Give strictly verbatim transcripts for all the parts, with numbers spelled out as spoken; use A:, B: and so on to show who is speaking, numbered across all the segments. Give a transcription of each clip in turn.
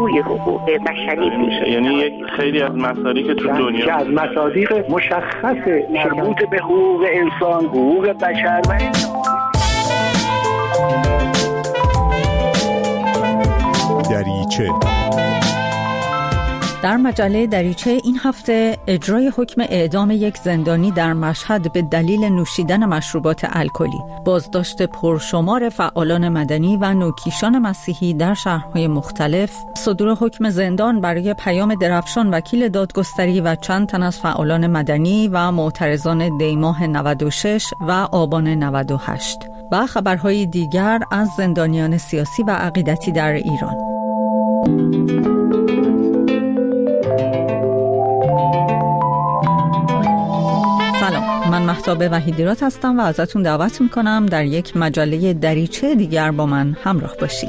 A: بازگوی حقوق بشری میشه.
B: یعنی یک خیلی از مصادیق که تو دنیا
C: که از مصادیق مشخص مربوط به حقوق انسان، حقوق بشر و
D: دریچه.
E: در مجله دریچه این هفته اجرای حکم اعدام یک زندانی در مشهد به دلیل نوشیدن مشروبات الکلی، بازداشت پرشمار فعالان مدنی و نوکیشان مسیحی در شهرهای مختلف، صدور حکم زندان برای پیام درفشان وکیل دادگستری و چند تن از فعالان مدنی و معترضان دیماه نود و شش و آبان نود و هشت و خبرهای دیگر از زندانیان سیاسی و عقیدتی در ایران. من مهتاب وحیدیرات هستم و ازتون دعوت میکنم در یک مجله دریچه دیگر با من همراه باشید.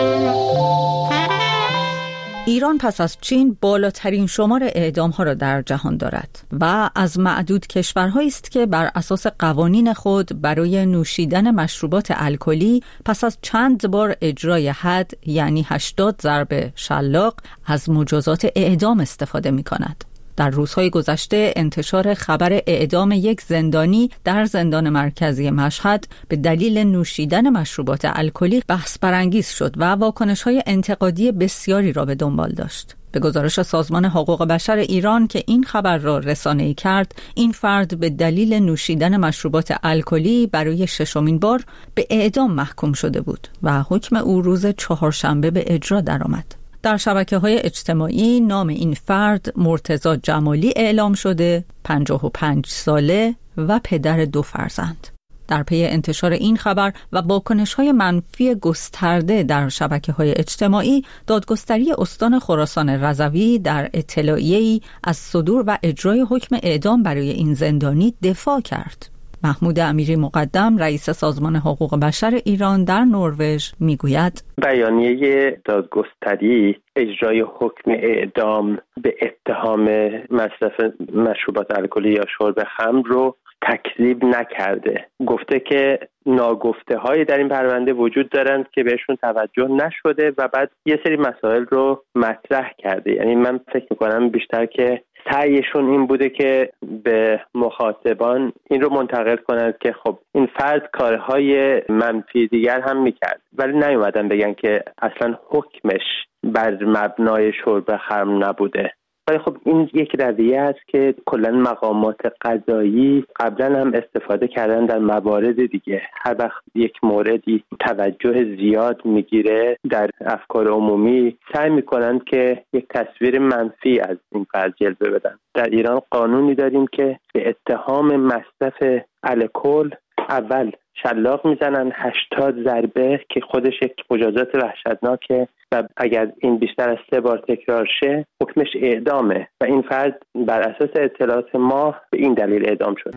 E: ایران پس از چین بالاترین شمار اعدام ها را در جهان دارد و از معدود کشورهایی است که بر اساس قوانین خود برای نوشیدن مشروبات الکلی پس از چند بار اجرای حد یعنی هشتاد ضرب شلاق از مجازات اعدام استفاده می کند. در روزهای گذشته انتشار خبر اعدام یک زندانی در زندان مرکزی مشهد به دلیل نوشیدن مشروبات الکلی بحث برانگیز شد و واکنش‌های انتقادی بسیاری را به دنبال داشت. به گزارش سازمان حقوق بشر ایران که این خبر را رسانه‌ای کرد، این فرد به دلیل نوشیدن مشروبات الکلی برای ششمین بار به اعدام محکوم شده بود و حکم او روز چهارشنبه به اجرا درآمد. در شبکه‌های اجتماعی نام این فرد مرتضی جمالی اعلام شده، پنجاه و پنج ساله و پدر دو فرزند. در پی انتشار این خبر و واکنش‌های منفی گسترده در شبکه‌های اجتماعی، دادگستری استان خراسان رضوی در اطلاعیه‌ای از صدور و اجرای حکم اعدام برای این زندانی دفاع کرد. محمود امیری مقدم رئیس سازمان حقوق بشر ایران در نروژ میگوید
F: بیانیه دادگستری اجرای حکم اعدام به اتهام مصرف مشروبات الکلی یا شرب خمر رو تکذیب نکرده. گفته که ناگفته هایی در این پرونده وجود دارند که بهشون توجه نشده و بعد یه سری مسائل رو مطرح کرده. یعنی من فکر میکنم بیشتر که سعیشون این بوده که به مخاطبان این رو منتقل کنند که خب این فرد کارهای منفی دیگر هم میکرد، ولی نیومدن بگن که اصلا حکمش بر مبنای شرب خمر نبوده. ولی خب این یک رویه است که کلا مقامات قضایی قبلا هم استفاده کردن در موارد دیگه. هر وقت یک موردی توجه زیاد میگیره در افکار عمومی، سعی میکنن که یک تصویر منفی از این فرد جلوه بدن. در ایران قانونی داریم که به اتهام مصرف الکل اول شلاق میزنن هشتاد ضربه که خودش یک مجازات وحشتناکه و اگر این بیشتر از سه بار تکرار شه حکمش اعدامه و این فرد بر اساس اطلاعات ما به این دلیل اعدام شد.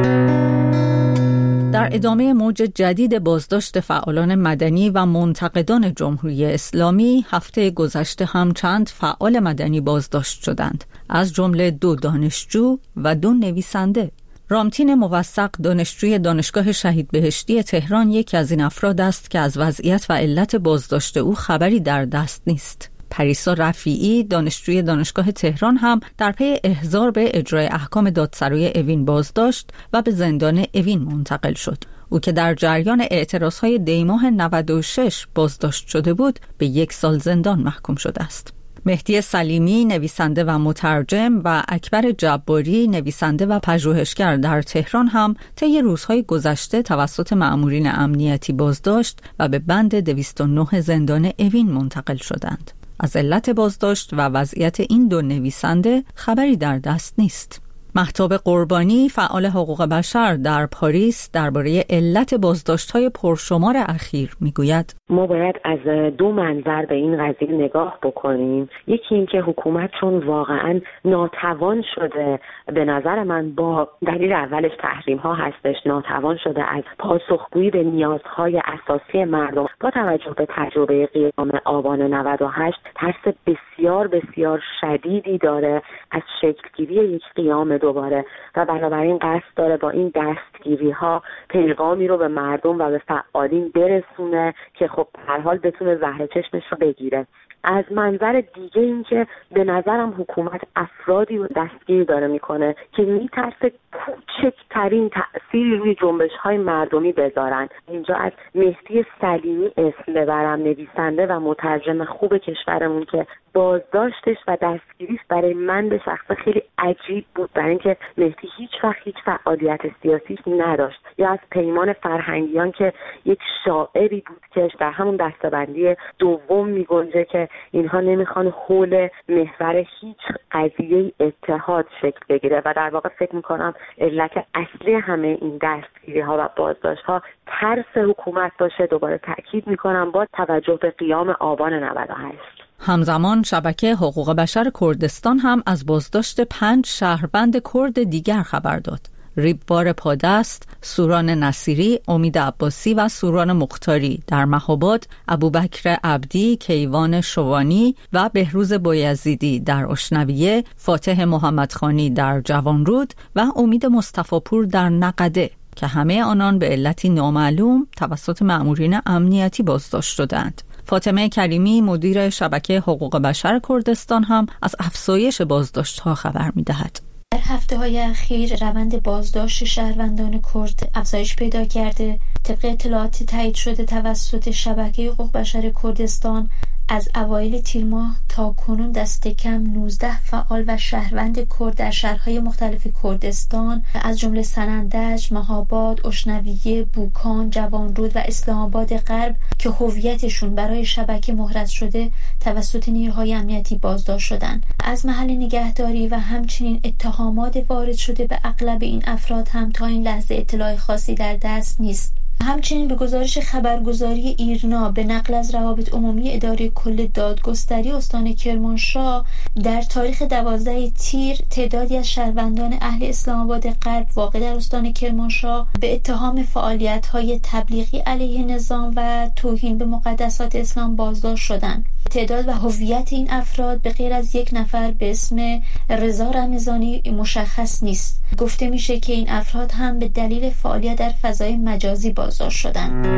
E: در ادامه موج جدید بازداشت فعالان مدنی و منتقدان جمهوری اسلامی، هفته گذشته هم چند فعال مدنی بازداشت شدند، از جمله دو دانشجو و دو نویسنده. رامتین موثق دانشجوی دانشگاه شهید بهشتی تهران یکی از این افراد است که از وضعیت و علت بازداشت او خبری در دست نیست. پریسا رفیعی دانشجوی دانشگاه تهران هم در پی احضار به اجرای احکام دادسرای اوین بازداشت و به زندان اوین منتقل شد. او که در جریان اعتراضهای دیماه نود و شش بازداشت شده بود، به یک سال زندان محکوم شده است. مهدی سلیمی نویسنده و مترجم و اکبر جباری نویسنده و پژوهشگر در تهران هم طی روزهای گذشته توسط مأمورین امنیتی بازداشت و به بند دویست و نه زندان اوین منتقل شدند. از علت بازداشت و وضعیت این دو نویسنده خبری در دست نیست. مهتاب قربانی فعال حقوق بشر در پاریس درباره علت بازداشت‌های پرشمار اخیر میگوید
G: ما باید از دو منظر به این قضیه نگاه بکنیم. یکی این که حکومت چون واقعا ناتوان شده، به نظر من با دلیل اولش تحریم ها هستش، ناتوان شده از پاسخگویی به نیازهای اساسی مردم. با توجه به تجربه قیام آبان نود و هشت ترس بسیار بسیار شدیدی داره از شکلگیری یک قیام دوباره و بنابراین قصد داره با این دستگیری ها پیغامی رو به مردم و به فعالین برسونه که خب هر حال بتونه زهر چشمش رو بگیره. از منظر دیگه این که به نظرم حکومت افرادی رو دستگیر داره میکنه که میترسه کوچکترین تأثیری روی جنبش‌های مردمی بذارن. اینجا از مهدی سلیمی اسم ببرم، نویسنده و مترجم خوب کشورمون که بازداشتش و دستگیریش برای من به شخص خیلی عجیب بود، برای اینکه مهدی هیچ وقت هیچ فعالیت سیاسی نداشت. یا از پیمان فرهنگیان که یک شاعری بود که در همون دسته‌بندی دوم میگنجه که اینها نمیخوان حول محور هیچ قضیه اتحاد شکل بگیره و در واقع فکر میکنم علت اصلی همه این دستگیری ها و بازداشت ها ترس حکومت باشه. دوباره تاکید میکنم با توجه به قیام آبان نود و هشت.
E: همزمان شبکه حقوق بشر کردستان هم از بازداشت پنج شهروند کرد دیگر خبر داد. ریبوار پادست، سوران نصیری، امید عباسی و سوران مختاری در مهاباد، ابوبکر عبدی، کیوان شوانی و بهروز بایزیدی در اشنویه، فاتح محمدخانی در جوانرود و امید مصطفی‌پور در نقده که همه آنان به علتی نامعلوم توسط مأمورین امنیتی بازداشت شدند. فاطمه کریمی مدیر شبکه حقوق بشر کردستان هم از افزایش بازداشت‌ها خبر می‌دهد.
H: در هفته‌های اخیر روند بازداشت شهروندان کرد افزایش پیدا کرده. طبق اطلاعات تایید شده توسط شبکه حقوق بشر کردستان، از اوایل تیر ماه تا کنون دست کم نوزده فعال و شهروند کرد در شهرهای مختلف کردستان از جمله سنندج، مهاباد، اشنویه، بوکان، جوانرود و اسلام آباد غرب که هویتشون برای شبکه مهرس شده توسط نیروهای امنیتی بازداشت شدند. از محل نگهداری و همچنین اتهامات وارد شده به اغلب این افراد هم تا این لحظه اطلاع خاصی در دست نیست. همچنین به گزارش خبرگزاری ایرنا به نقل از روابط عمومی اداره کل دادگستری استان کرمانشاه، در تاریخ دوازده تیر تعدادی از شهروندان اهل اسلام آباد غرب واقع در استان کرمانشاه به اتهام فعالیت‌های تبلیغی علیه نظام و توهین به مقدسات اسلام بازداشت شدند. تعداد و هویت این افراد به غیر از یک نفر به اسم رضا رمضانی مشخص نیست. گفته میشه که این افراد هم به دلیل فعالیت در فضای مجازی بازداشت شدند.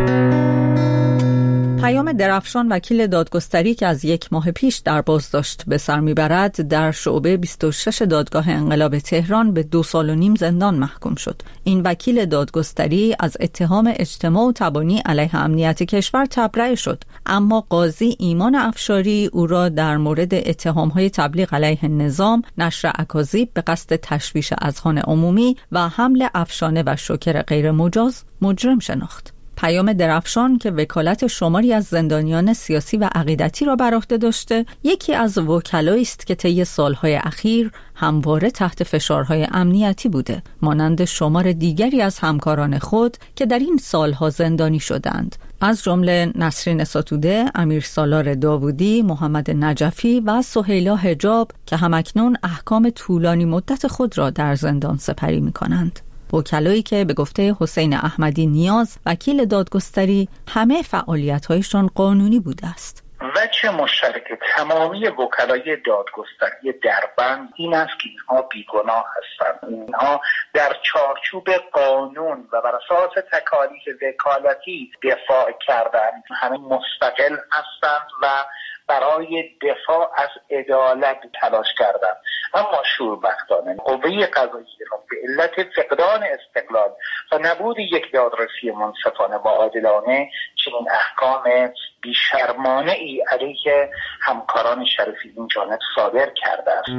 E: پیام درفشان وکیل دادگستری که از یک ماه پیش در بازداشت به سر میبرد در شعبه بیست و شش دادگاه انقلاب تهران به دو سال و نیم زندان محکوم شد. این وکیل دادگستری از اتهام اجتماع و تبانی علیه امنیت کشور تبرئه شد، اما قاضی ایمان افشاری او را در مورد اتهام‌های تبلیغ علیه نظام، نشر اکاذیب به قصد تشویش اذهان عمومی و حمل افشانه و شوکر غیر مجاز مجرم شناخت. پیام درفشان که وکالت شماری از زندانیان سیاسی و عقیدتی را بر عهده داشته، یکی از وکلایی است که طی سالهای اخیر همواره تحت فشارهای امنیتی بوده، مانند شمار دیگری از همکاران خود که در این سالها زندانی شدند، از جمله نسرین ستوده، امیر سالار داوودی، محمد نجفی و سهیلا حجاب که همکنون احکام طولانی مدت خود را در زندان سپری می‌کنند. وکلایی که به گفته حسین احمدی نیاز وکیل دادگستری همه فعالیت‌هایشان قانونی بوده است.
I: وجه مشترک تمامی وکلای دادگستری دربند این است که اینها بیگناه هستند. اینها در چارچوب قانون و بر اساس تکالیف وکالتی دفاع کردند. همه مستقل هستند و برای دفاع از عدالت تلاش کردند. اما شوربختانه قوه قضاییه را به علت فقدان استقلال و نبود یک دادرسی منصفانه و عادلانه چنین احکام بیشرمانه ای علیه همکاران شریفی این جانب صادر کرده است.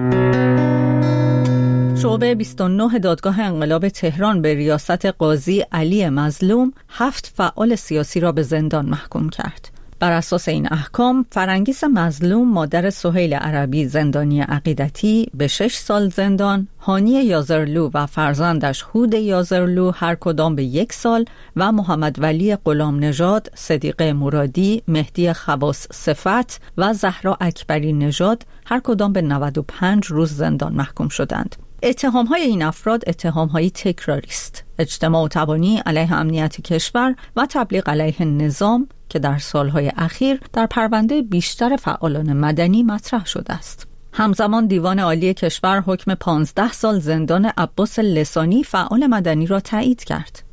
E: شعبه بیست و نه دادگاه انقلاب تهران به ریاست قاضی علی مظلوم هفت فعال سیاسی را به زندان محکوم کرد. بر اساس این احکام فرنگیس مظلوم مادر سهیل عربی زندانی عقیدتی به شش سال زندان، هانی یازرلو و فرزندش هود یازرلو هر کدام به یک سال و محمد ولی غلام نژاد، صدیق مرادی، مهدی خواص صفت و زهرا اکبری نژاد هر کدام به نود و پنج روز زندان محکوم شدند. اتهام‌های این افراد اتهام‌های تکراری است: اجتماع و تبانی علیه امنیت کشور و تبلیغ علیه نظام که در سالهای اخیر در پرونده بیشتر فعالان مدنی مطرح شده است. همزمان دیوان عالی کشور حکم پانزده سال زندان عباس لسانی فعال مدنی را تایید کرد.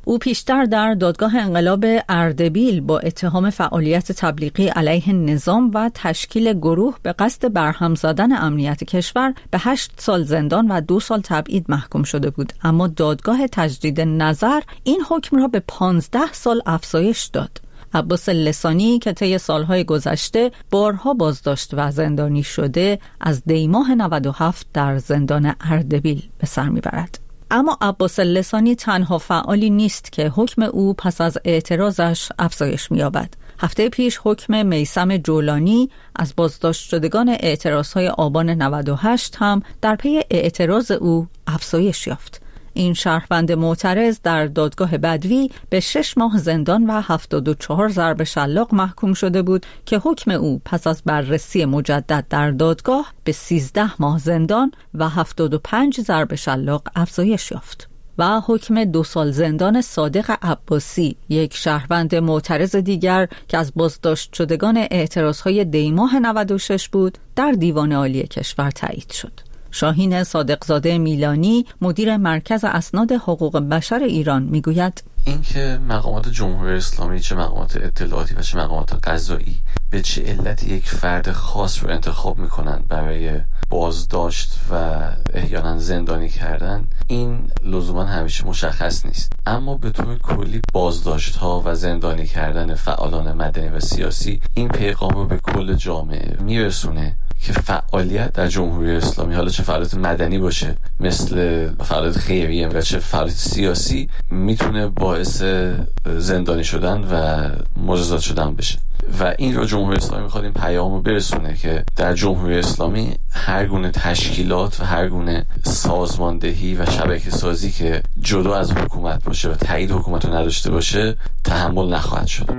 E: او پیشتر در دادگاه انقلاب اردبیل با اتهام فعالیت تبلیغی علیه نظام و تشکیل گروه به قصد برهم زدن امنیت کشور به هشت سال زندان و دو سال تبعید محکوم شده بود، اما دادگاه تجدید نظر این حکم را به پانزده سال افزایش داد. عباس لسانی که طی سالهای گذشته بارها بازداشت و زندانی شده، از دیماه نود و هفت در زندان اردبیل به سر میبرد. اما عباس لسانی تنها فعالی نیست که حکم او پس از اعتراضش افزایش می‌یابد. هفته پیش حکم میثم جولانی از بازداشت شدگان اعتراضهای آبان نود و هشت هم در پی اعتراض او افزایش یافت. این شهروند معترض در دادگاه بدوی به شش ماه زندان و هفتاد و چهار ضرب شلاق محکوم شده بود که حکم او پس از بررسی مجدد در دادگاه به سیزده ماه زندان و هفتاد و پنج ضرب شلاق افزایش یافت. و حکم دو سال زندان صادق عباسی، یک شهروند معترض دیگر که از بازداشت شدگان اعتراضهای دیماه نود و شش بود، در دیوان عالی کشور تایید شد. شاهین صادقزاده میلانی، مدیر مرکز اسناد حقوق بشر ایران، میگوید
J: اینکه مقامات جمهوری اسلامی، چه مقامات اطلاعاتی و چه مقامات قضایی، به چه علتی یک فرد خاص رو انتخاب میکنن برای بازداشت و احیانا زندانی کردن، این لزوما همیشه مشخص نیست. اما به طور کلی بازداشت ها و زندانی کردن فعالان مدنی و سیاسی این پیغام رو به کل جامعه میرسونه که فعالیت در جمهوری اسلامی، حالا چه فعالیت مدنی باشه مثل فعالیت خیریه و چه فعالیت سیاسی، میتونه باعث زندانی شدن و مجازات شدن بشه. و این رو جمهوری اسلامی میخواد این پیام رو برسونه که در جمهوری اسلامی هر گونه تشکیلات و هر گونه سازماندهی و شبکه سازی که جدا از حکومت باشه و تایید حکومت رو نداشته باشه تحمل نخواهد شد.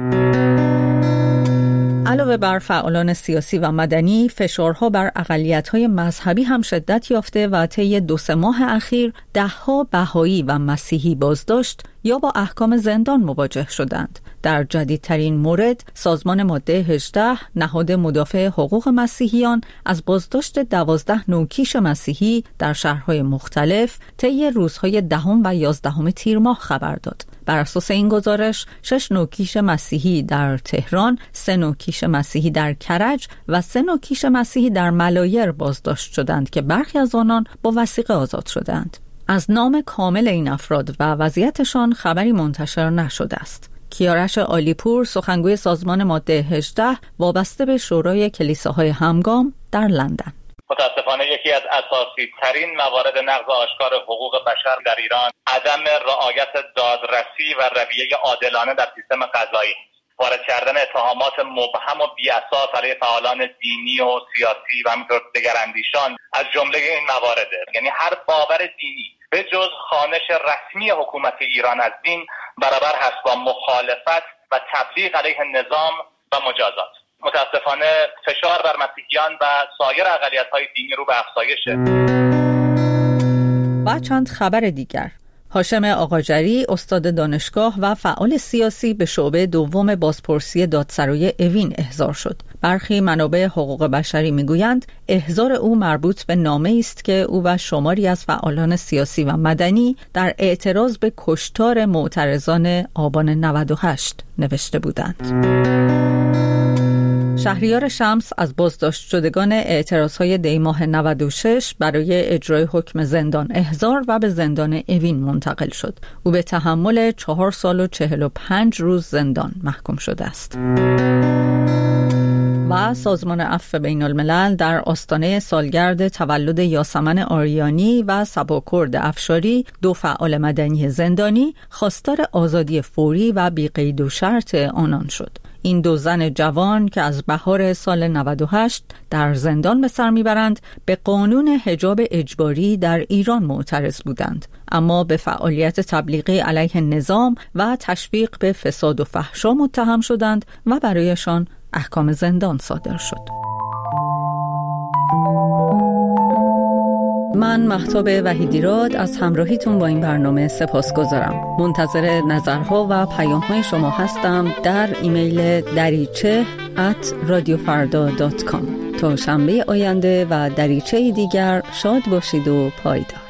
E: علاوه بر فعالان سیاسی و مدنی، فشارها بر اقلیت‌های مذهبی هم شدت یافته و طی دو سه ماه اخیر ده‌ها بهایی و مسیحی بازداشت یا با احکام زندان مواجه شدند. در جدیدترین مورد، سازمان ماده هجده، نهاد مدافع حقوق مسیحیان، از بازداشت دوازده نوکیش مسیحی در شهرهای مختلف طی روزهای دهم و یازدهم تیر ماه خبر داد. بر اساس این گزارش، شش نوکیش مسیحی در تهران، سه نوکیش مسیحی در کرج و سه نوکیش مسیحی در ملایر بازداشت شدند که برخی از آنان با وثیقه آزاد شدند. از نام کامل این افراد و وضعیتشان خبری منتشر نشده است. کیارش عالیپور، سخنگوی سازمان ماده هجده وابسته به شورای کلیساهای همگام در لندن:
I: متاسفانه یکی از اساسی ترین موارد نقض آشکار حقوق بشر در ایران عدم رعایت دادرسی و رویه عادلانه در سیستم قضایی، وارد کردن اتهامات مبهم و بی‌اساس علیه فعالان دینی و سیاسی و همینطور دگراندیشان از جمله این موارده. یعنی هر باور دینی به جز خوانش رسمی حکومت ایران از دین برابر هست با مخالفت و تبلیغ علیه نظام و مجازات. متاسفانه فشار بر مسیحیان و سایر اقلیت‌های دینی رو به افزایشه.
E: و چند خبر دیگر: هاشم آقاجری، استاد دانشگاه و فعال سیاسی، به شعبه دوم بازپرسی دادسرای اوین احضار شد. برخی منابع حقوق بشری میگویند احضار او مربوط به نامه است که او و شماری از فعالان سیاسی و مدنی در اعتراض به کشتار معترضان آبان نود و هشت نوشته بودند. شهریار شمس از بازداشت شدگان اعتراضهای دیماه نود و شش برای اجرای حکم زندان احضار و به زندان اوین منتقل شد. او به تحمل چهار سال و چهل و پنج روز زندان محکوم شده است. و سازمان عفو بین الملل در آستانه سالگرد تولد یاسمن آریانی و صباکرد افشاری، دو فعال مدنی زندانی، خواستار آزادی فوری و بی قید و شرط آنان شد. این دو زن جوان که از بهار سال نود و هشت در زندان به سر میبرند، به قانون حجاب اجباری در ایران معترض بودند، اما به فعالیت تبلیغی علیه نظام و تشویق به فساد و فحشا متهم شدند و برایشان احکام زندان صادر شد. من مهتاب وحیدیراد از همراهیتون با این برنامه سپاسگزارم. منتظر نظرها و پیام‌های شما هستم در ایمیل دریچه ات رادیو فردا دات کام. تا شنبه آینده و دریچه دیگر شاد باشید و پایدار.